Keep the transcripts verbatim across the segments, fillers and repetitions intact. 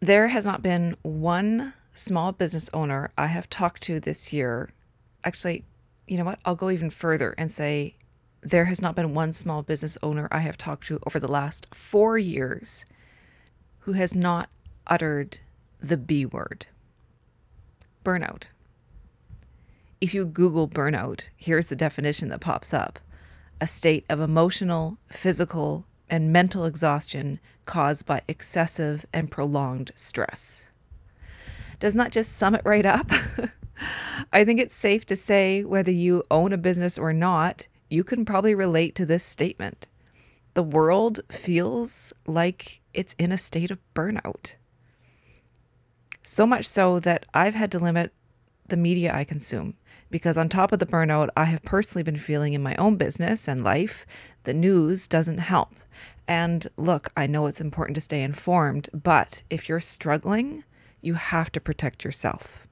There has not been one small business owner I have talked to this year. Actually, you know what? I'll go even further and say there has not been one small business owner I have talked to over the last four years who has not uttered the B word: burnout. If you Google burnout, here's the definition that pops up: a state of emotional, physical, and mental exhaustion caused by excessive and prolonged stress. Doesn't that just sum it right up? I think it's safe to say, whether you own a business or not, you can probably relate to this statement. The world feels like it's in a state of burnout. So much so that I've had to limit the media I consume, because on top of the burnout I have personally been feeling in my own business and life, the news doesn't help. And look, I know it's important to stay informed, but if you're struggling, you have to protect yourself.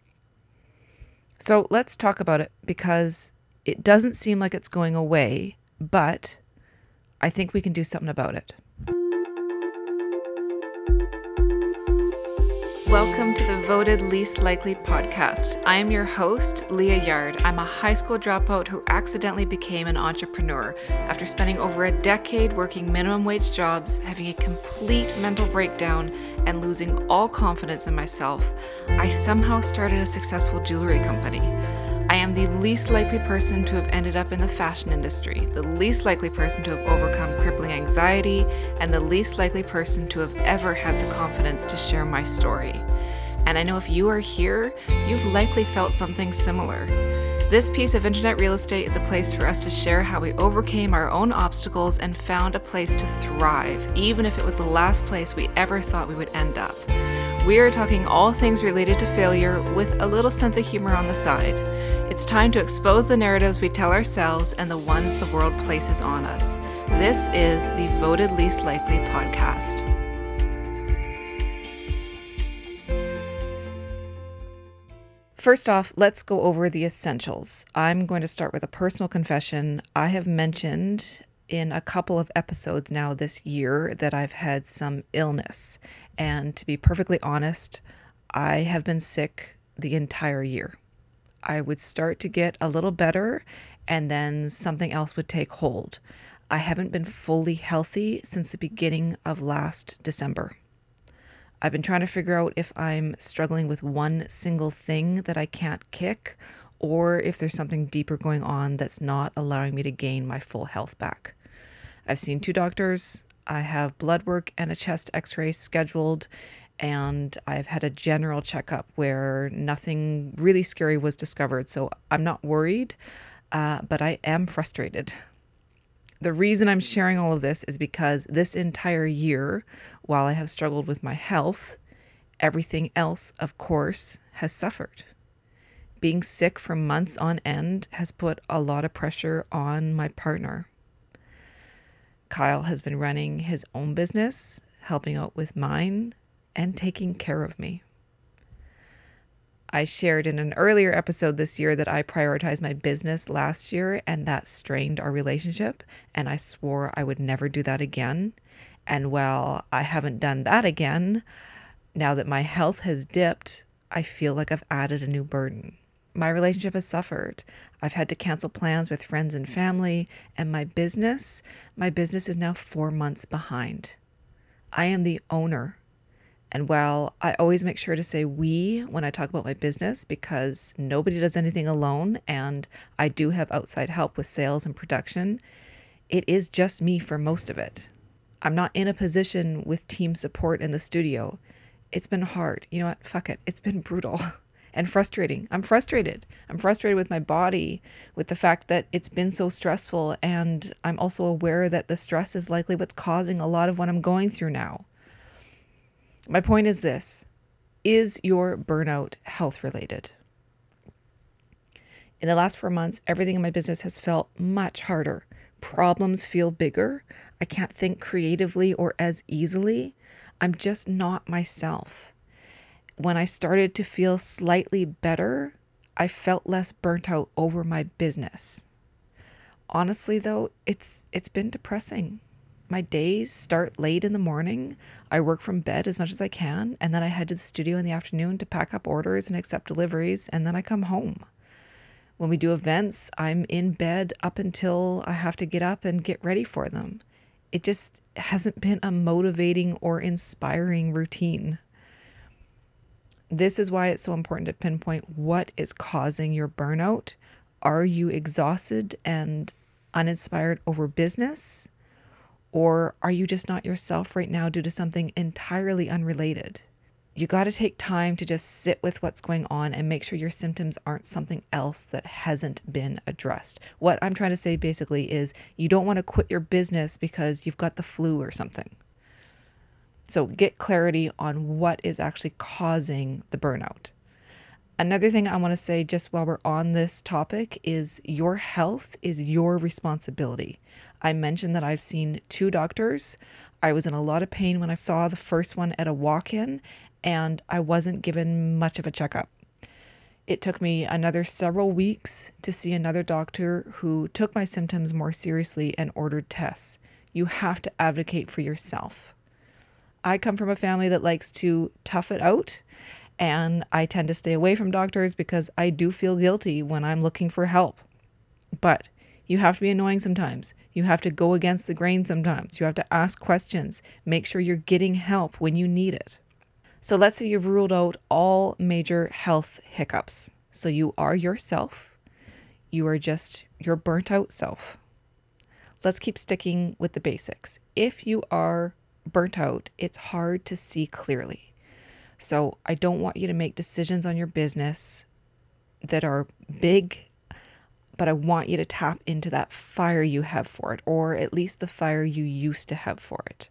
So let's talk about it, because it doesn't seem like it's going away, but I think we can do something about it. Welcome to the Voted Least Likely podcast. I am your host, Leah Yard. I'm a high school dropout who accidentally became an entrepreneur after spending over a decade working minimum wage jobs, having a complete mental breakdown, and losing all confidence in myself. I somehow started a successful jewelry company. I am the least likely person to have ended up in the fashion industry, the least likely person to have overcome crippling anxiety, and the least likely person to have ever had the confidence to share my story. And I know if you are here, you've likely felt something similar. This piece of internet real estate is a place for us to share how we overcame our own obstacles and found a place to thrive, even if it was the last place we ever thought we would end up. We are talking all things related to failure with a little sense of humor on the side. It's time to expose the narratives we tell ourselves and the ones the world places on us. This is the Voted Least Likely podcast. First off, let's go over the essentials. I'm going to start with a personal confession. I have mentioned in a couple of episodes now this year that I've had some illness. And to be perfectly honest, I have been sick the entire year. I would start to get a little better and then something else would take hold. I haven't been fully healthy since the beginning of last December. I've been trying to figure out if I'm struggling with one single thing that I can't kick, or if there's something deeper going on that's not allowing me to gain my full health back. I've seen two doctors. I have blood work and a chest x-ray scheduled, and I've had a general checkup where nothing really scary was discovered. So I'm not worried, uh, but I am frustrated. The reason I'm sharing all of this is because this entire year, while I have struggled with my health, everything else, of course, has suffered. Being sick for months on end has put a lot of pressure on my partner. Kyle has been running his own business, helping out with mine, and taking care of me. I shared in an earlier episode this year that I prioritized my business last year, and that strained our relationship, and I swore I would never do that again. And while I haven't done that again, now that my health has dipped, I feel like I've added a new burden. My relationship has suffered. I've had to cancel plans with friends and family, and my business, my business is now four months behind. I am the owner. And while I always make sure to say we when I talk about my business, because nobody does anything alone, and I do have outside help with sales and production, it is just me for most of it. I'm not in a position with team support in the studio. It's been hard. You know what? Fuck it. It's been brutal and frustrating. I'm frustrated. I'm frustrated with my body, with the fact that it's been so stressful. And I'm also aware that the stress is likely what's causing a lot of what I'm going through now. My point is this: is your burnout health related? In the last four months, everything in my business has felt much harder. Problems feel bigger. I can't think creatively or as easily. I'm just not myself. When I started to feel slightly better, I felt less burnt out over my business. Honestly, though, it's it's been depressing. My days start late in the morning. I work from bed as much as I can, and then I head to the studio in the afternoon to pack up orders and accept deliveries, and then I come home. When we do events, I'm in bed up until I have to get up and get ready for them. It just hasn't been a motivating or inspiring routine. This is why it's so important to pinpoint what is causing your burnout. Are you exhausted and uninspired over business? Or are you just not yourself right now due to something entirely unrelated? You got to take time to just sit with what's going on and make sure your symptoms aren't something else that hasn't been addressed. What I'm trying to say basically is you don't want to quit your business because you've got the flu or something. So get clarity on what is actually causing the burnout. Another thing I want to say just while we're on this topic is your health is your responsibility. I mentioned that I've seen two doctors. I was in a lot of pain when I saw the first one at a walk-in, and I wasn't given much of a checkup. It took me another several weeks to see another doctor who took my symptoms more seriously and ordered tests. You have to advocate for yourself. I come from a family that likes to tough it out, and I tend to stay away from doctors because I do feel guilty when I'm looking for help. But you have to be annoying sometimes. You have to go against the grain sometimes. You have to ask questions. Make sure you're getting help when you need it. So let's say you've ruled out all major health hiccups. So you are yourself. You are just your burnt out self. Let's keep sticking with the basics. If you are burnt out, it's hard to see clearly. So I don't want you to make decisions on your business that are big, but I want you to tap into that fire you have for it, or at least the fire you used to have for it.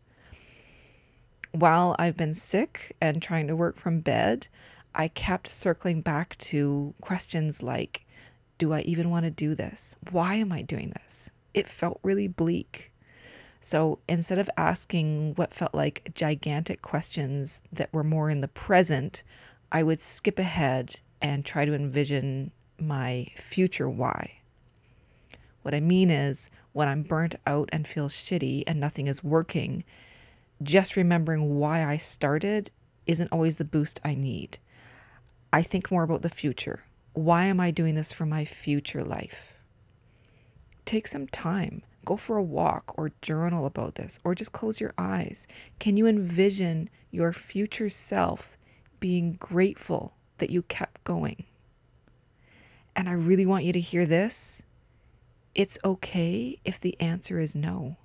While I've been sick and trying to work from bed, I kept circling back to questions like, do I even want to do this? Why am I doing this? It felt really bleak. So instead of asking what felt like gigantic questions that were more in the present, I would skip ahead and try to envision my future why. What I mean is, when I'm burnt out and feel shitty and nothing is working, just remembering why I started isn't always the boost I need. I think more about the future. Why am I doing this for my future life? Take some time. Go for a walk or journal about this, or just close your eyes. Can you envision your future self being grateful that you kept going? And I really want you to hear this. It's okay if the answer is no.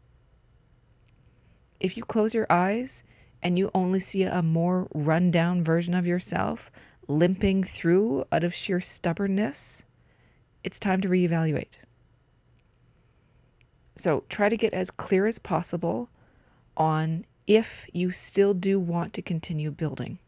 If you close your eyes and you only see a more run-down version of yourself limping through out of sheer stubbornness, it's time to reevaluate. So try to get as clear as possible on if you still do want to continue building.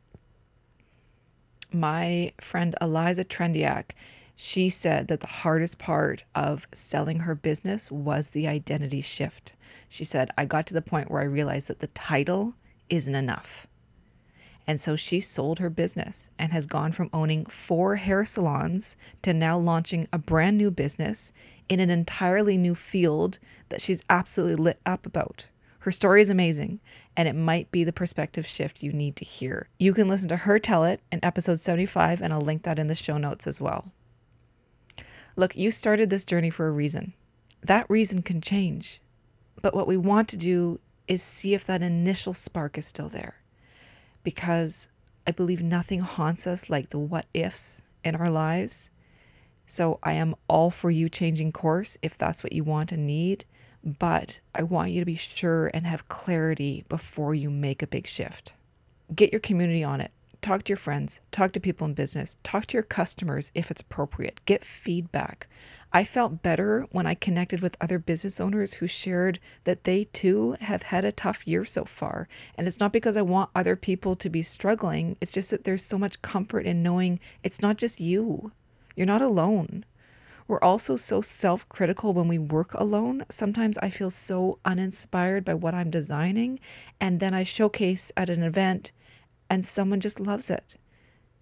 My friend Eliza Trendiak, she said that the hardest part of selling her business was the identity shift. She said, I got to the point where I realized that the title isn't enough. And so she sold her business and has gone from owning four hair salons to now launching a brand new business in an entirely new field that she's absolutely lit up about. Her story is amazing, and it might be the perspective shift you need to hear. You can listen to her tell it in episode seventy-five, and I'll link that in the show notes as well. Look, you started this journey for a reason. That reason can change. But what we want to do is see if that initial spark is still there. Because I believe nothing haunts us like the what ifs in our lives. So I am all for you changing course if that's what you want and need. But I want you to be sure and have clarity before you make a big shift. Get your community on it. Talk to your friends. Talk to people in business. Talk to your customers if it's appropriate. Get feedback. I felt better when I connected with other business owners who shared that they too have had a tough year so far. And it's not because I want other people to be struggling. It's just that there's so much comfort in knowing it's not just you. You're not alone. We're also so self-critical when we work alone. Sometimes I feel so uninspired by what I'm designing, and then I showcase at an event and someone just loves it.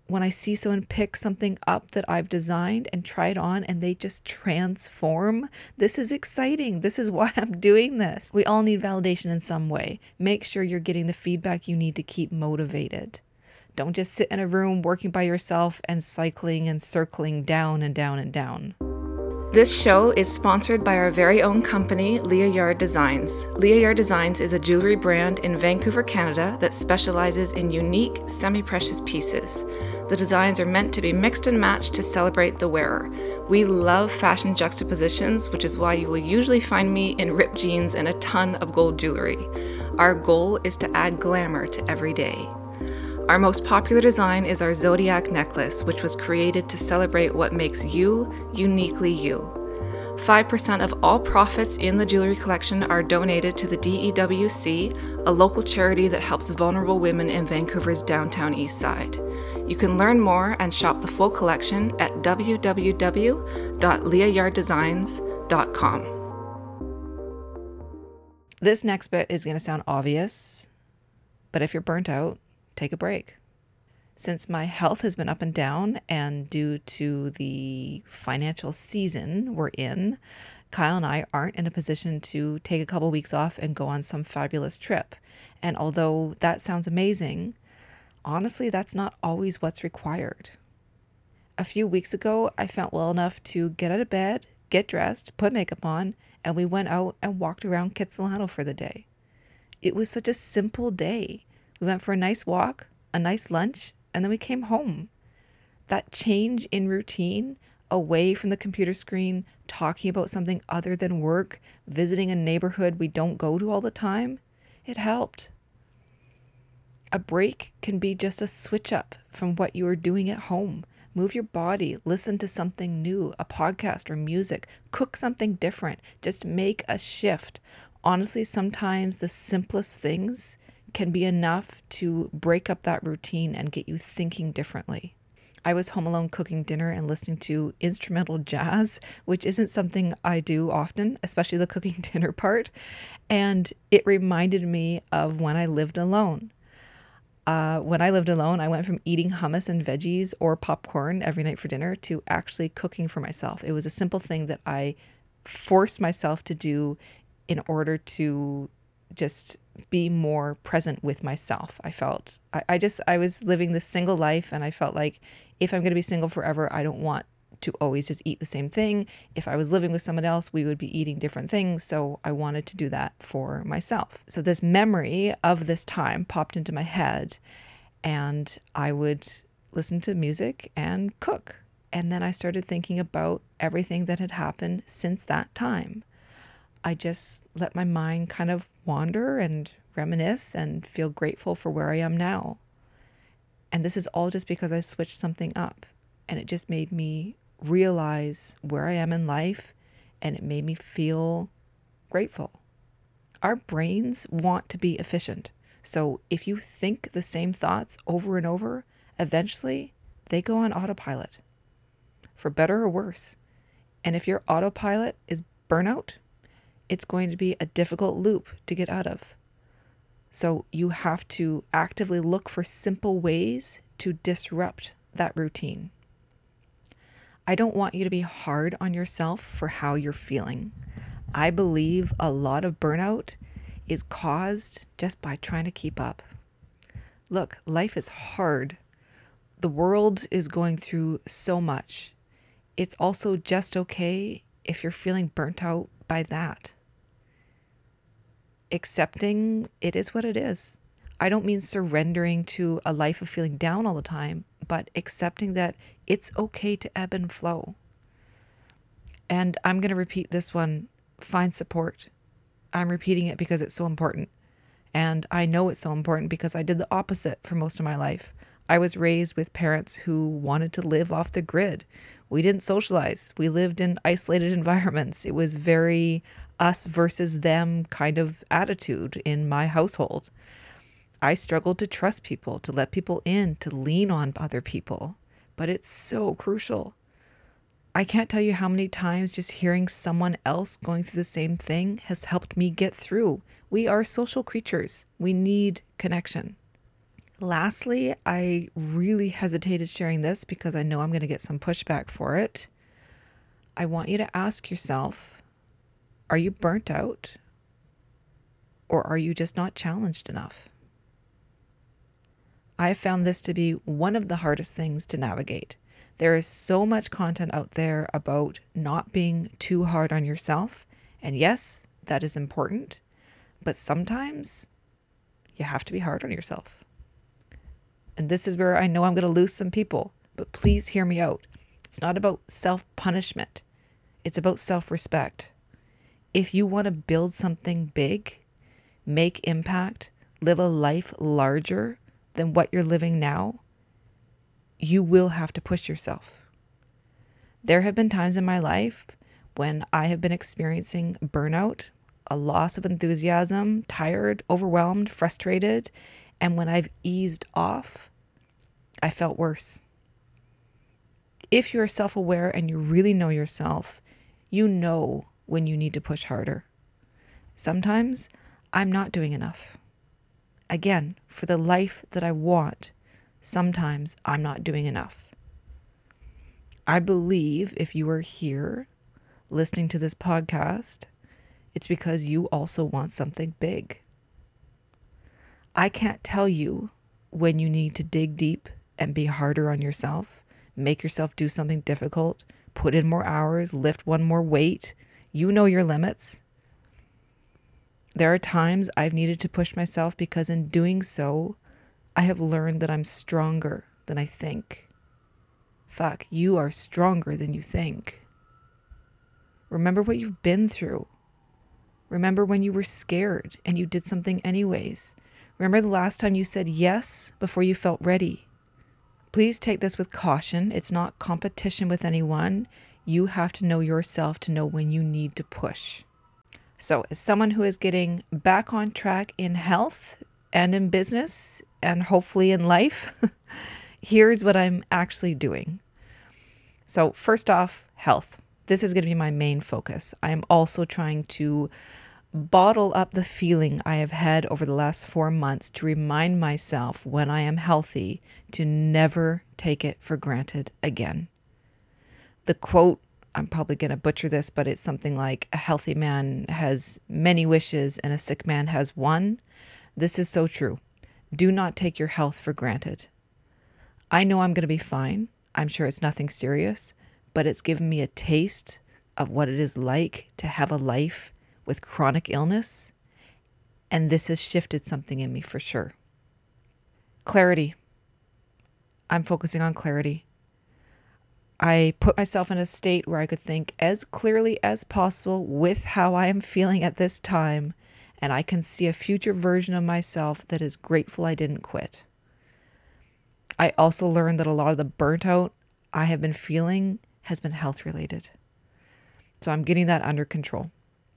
when I see someone pick something up that I've designed and try it on and they just transform. This is exciting. This is why I'm doing this. We all need validation in some way. Make sure you're getting the feedback you need to keep motivated. Don't just sit in a room working by yourself and cycling and circling down and down and down. This show is sponsored by our very own company, Leah Yard Designs. Leah Yard Designs is a jewelry brand in Vancouver, Canada that specializes in unique, semi-precious pieces. The designs are meant to be mixed and matched to celebrate the wearer. We love fashion juxtapositions, which is why you will usually find me in ripped jeans and a ton of gold jewelry. Our goal is to add glamour to every day. Our most popular design is our Zodiac necklace, which was created to celebrate what makes you uniquely you. five percent of all profits in the jewelry collection are donated to the D E W C, a local charity that helps vulnerable women in Vancouver's downtown east side. You can learn more and shop the full collection at w w w dot leah yard designs dot com. This next bit is going to sound obvious, but if you're burnt out, take a break. Since my health has been up and down, and due to the financial season we're in, Kyle and I aren't in a position to take a couple weeks off and go on some fabulous trip. And although that sounds amazing, honestly, that's not always what's required. A few weeks ago, I felt well enough to get out of bed, get dressed, put makeup on, and we went out and walked around Kitsilano for the day. It was such a simple day. We went for a nice walk, a nice lunch, and then we came home. That change in routine, away from the computer screen, talking about something other than work, visiting a neighborhood we don't go to all the time, it helped. A break can be just a switch up from what you are doing at home. Move your body, listen to something new, a podcast or music, cook something different, just make a shift. Honestly, sometimes the simplest things can be enough to break up that routine and get you thinking differently. I was home alone cooking dinner and listening to instrumental jazz, which isn't something I do often, especially the cooking dinner part. And it reminded me of when I lived alone. Uh, when I lived alone, I went from eating hummus and veggies or popcorn every night for dinner to actually cooking for myself. It was a simple thing that I forced myself to do in order to just be more present with myself. I felt, I, I just, I was living this single life, and I felt like if I'm going to be single forever, I don't want to always just eat the same thing. If I was living with someone else, we would be eating different things. So I wanted to do that for myself. So this memory of this time popped into my head, and I would listen to music and cook. And then I started thinking about everything that had happened since that time. I just let my mind kind of wander and reminisce and feel grateful for where I am now. And this is all just because I switched something up, and it just made me realize where I am in life, and it made me feel grateful. Our brains want to be efficient. So if you think the same thoughts over and over, eventually they go on autopilot, for better or worse. And if your autopilot is burnout, it's going to be a difficult loop to get out of. So you have to actively look for simple ways to disrupt that routine. I don't want you to be hard on yourself for how you're feeling. I believe a lot of burnout is caused just by trying to keep up. Look, life is hard. The world is going through so much. It's also just okay if you're feeling burnt out by that. Accepting it is what it is. I don't mean surrendering to a life of feeling down all the time, but accepting that it's okay to ebb and flow. And I'm going to repeat this one, find support. I'm repeating it because it's so important. And I know it's so important because I did the opposite for most of my life. I was raised with parents who wanted to live off the grid. We didn't socialize. We lived in isolated environments. It was very us versus them kind of attitude in my household. I struggled to trust people, to let people in, to lean on other people. But it's so crucial. I can't tell you how many times just hearing someone else going through the same thing has helped me get through. We are social creatures. We need connection. Lastly, I really hesitated sharing this because I know I'm going to get some pushback for it. I want you to ask yourself, are you burnt out? Or are you just not challenged enough? I have found this to be one of the hardest things to navigate. There is so much content out there about not being too hard on yourself. And yes, that is important. But sometimes you have to be hard on yourself. And this is where I know I'm going to lose some people. But please hear me out. It's not about self-punishment. It's about self-respect. If you want to build something big, make impact, live a life larger than what you're living now, you will have to push yourself. There have been times in my life when I have been experiencing burnout, a loss of enthusiasm, tired, overwhelmed, frustrated, and when I've eased off, I felt worse. If you're self-aware and you really know yourself, you know when you need to push harder. Sometimes I'm not doing enough. Again, for the life that I want, sometimes I'm not doing enough. I believe if you are here listening to this podcast, it's because you also want something big. I can't tell you when you need to dig deep and be harder on yourself, make yourself do something difficult, put in more hours, lift one more weight. You know your limits. There are times I've needed to push myself because in doing so, I have learned that I'm stronger than I think. Fuck, you are stronger than you think. Remember what you've been through. Remember when you were scared and you did something anyways. Remember the last time you said yes before you felt ready. Please take this with caution. It's not competition with anyone. You have to know yourself to know when you need to push. So as someone who is getting back on track in health and in business and hopefully in life, here's what I'm actually doing. So first off, health. This is going to be my main focus. I am also trying to bottle up the feeling I have had over the last four months to remind myself when I am healthy to never take it for granted again. The quote, I'm probably going to butcher this, but it's something like, a healthy man has many wishes and a sick man has one. This is so true. Do not take your health for granted. I know I'm going to be fine. I'm sure it's nothing serious, but it's given me a taste of what it is like to have a life with chronic illness. And this has shifted something in me for sure. Clarity. I'm focusing on clarity. I put myself in a state where I could think as clearly as possible with how I am feeling at this time, and I can see a future version of myself that is grateful I didn't quit. I also learned that a lot of the burnt out I have been feeling has been health related. So I'm getting that under control.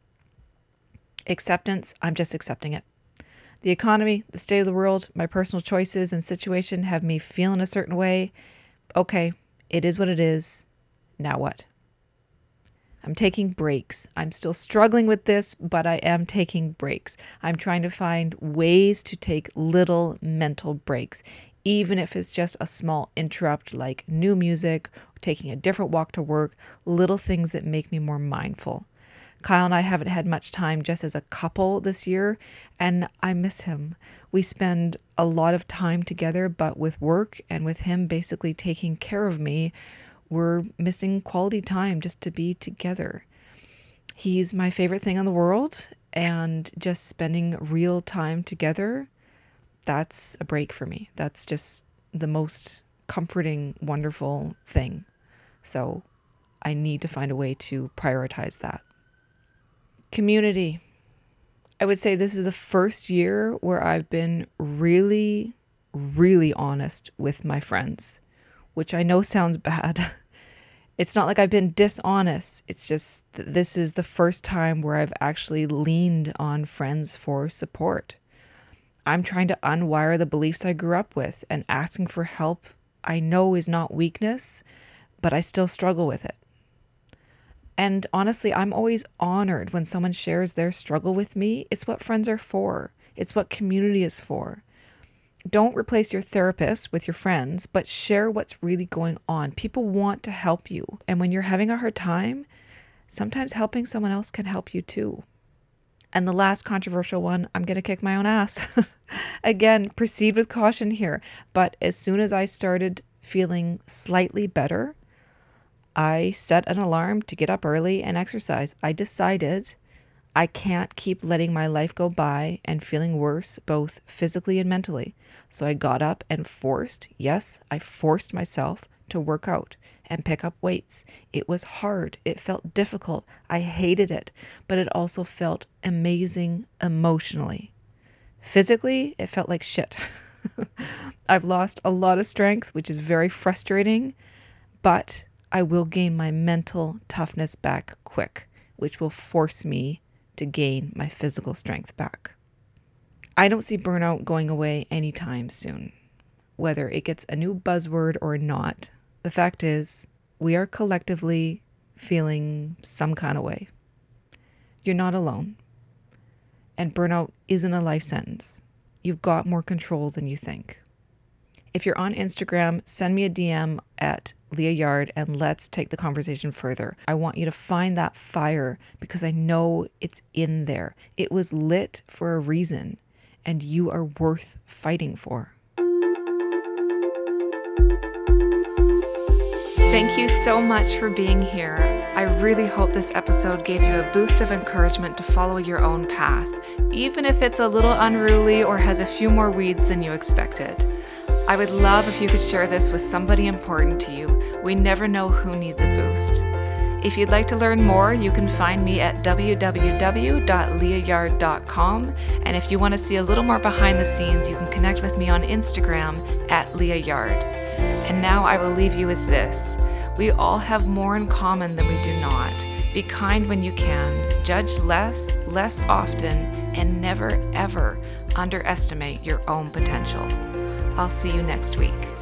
Acceptance, I'm just accepting it. The economy, the state of the world, my personal choices and situation have me feeling a certain way. Okay. It is what it is. Now what? I'm taking breaks. I'm still struggling with this, but I am taking breaks. I'm trying to find ways to take little mental breaks, even if it's just a small interrupt like new music, or taking a different walk to work, little things that make me more mindful. Kyle and I haven't had much time just as a couple this year, and I miss him. We spend a lot of time together, but with work and with him basically taking care of me, we're missing quality time just to be together. He's my favorite thing in the world, and just spending real time together, that's a break for me. That's just the most comforting, wonderful thing. So I need to find a way to prioritize that. Community. I would say this is the first year where I've been really, really honest with my friends, which I know sounds bad. It's not like I've been dishonest. It's just that this is the first time where I've actually leaned on friends for support. I'm trying to unwire the beliefs I grew up with, and asking for help I know is not weakness, but I still struggle with it. And honestly, I'm always honored when someone shares their struggle with me. It's what friends are for. It's what community is for. Don't replace your therapist with your friends, but share what's really going on. People want to help you. And when you're having a hard time, sometimes helping someone else can help you too. And the last controversial one, I'm going to kick my own ass. Again, proceed with caution here. But as soon as I started feeling slightly better, I set an alarm to get up early and exercise. I decided I can't keep letting my life go by and feeling worse, both physically and mentally. So I got up and forced, yes, I forced myself to work out and pick up weights. It was hard. It felt difficult. I hated it, but it also felt amazing emotionally. Physically, it felt like shit. I've lost a lot of strength, which is very frustrating, but I will gain my mental toughness back quick, which will force me to gain my physical strength back. I don't see burnout going away anytime soon. Whether it gets a new buzzword or not, the fact is we are collectively feeling some kind of way. You're not alone. And burnout isn't a life sentence. You've got more control than you think. If you're on Instagram, send me a D M at Leah Yard and let's take the conversation further. I want you to find that fire because I know it's in there. It was lit for a reason and you are worth fighting for. Thank you so much for being here. I really hope this episode gave you a boost of encouragement to follow your own path, even if it's a little unruly or has a few more weeds than you expected. I would love if you could share this with somebody important to you. We never know who needs a boost. If you'd like to learn more, you can find me at w w w dot leah yard dot com. And if you want to see a little more behind the scenes, you can connect with me on Instagram at Leah Yard. And now I will leave you with this. We all have more in common than we do not. Be kind when you can, judge less, less often, and never, ever underestimate your own potential. I'll see you next week.